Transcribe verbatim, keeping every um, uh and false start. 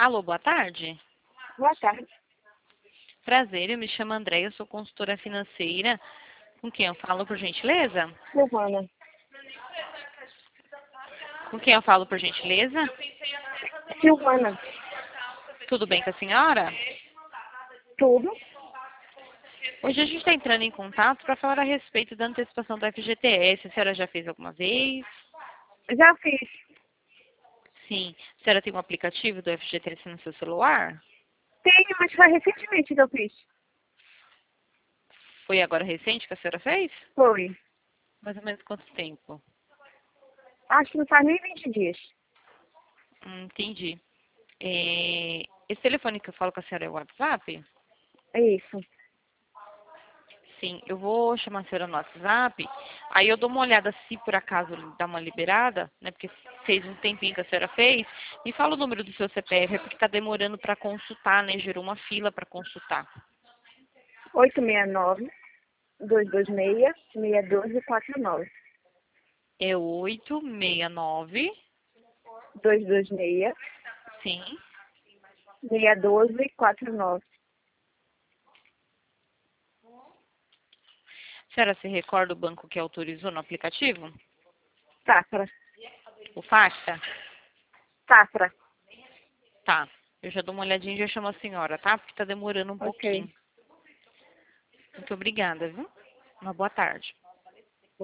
Alô, boa tarde. Boa tarde. Prazer, eu me chamo Andréia, eu sou consultora financeira. Com quem eu falo, por gentileza? Silvana. Com quem eu falo, por gentileza? Silvana. Tudo bem com a senhora? Tudo? Hoje a gente está entrando em contato para falar a respeito da antecipação do F G T S. A senhora já fez alguma vez? Já fiz. Sim. A senhora tem um aplicativo do F G T S no seu celular? Tenho, mas foi recentemente que eu fiz. Foi agora recente que a senhora fez? Foi. Mais ou menos quanto tempo? Acho que não faz nem vinte dias. Hum, entendi. É, Esse telefone que eu falo com a senhora é o WhatsApp? É isso. Sim, eu vou chamar a senhora no WhatsApp, aí eu dou uma olhada se por acaso dá uma liberada, né, porque fez um tempinho que a senhora fez, me fala o número do seu C P F, é porque está demorando para consultar, né, gerou uma fila para consultar. oito seis nove, dois dois seis, seis dois quatro nove. É oito seis nove, dois dois seis, sim, seis dois quatro nove. a senhora se recorda o banco que autorizou no aplicativo? Safra. O Facta? Safra. Tá, eu já dou uma olhadinha e já chamo a senhora, tá? Porque está demorando um Ok. pouquinho. Muito obrigada, viu? Uma boa tarde.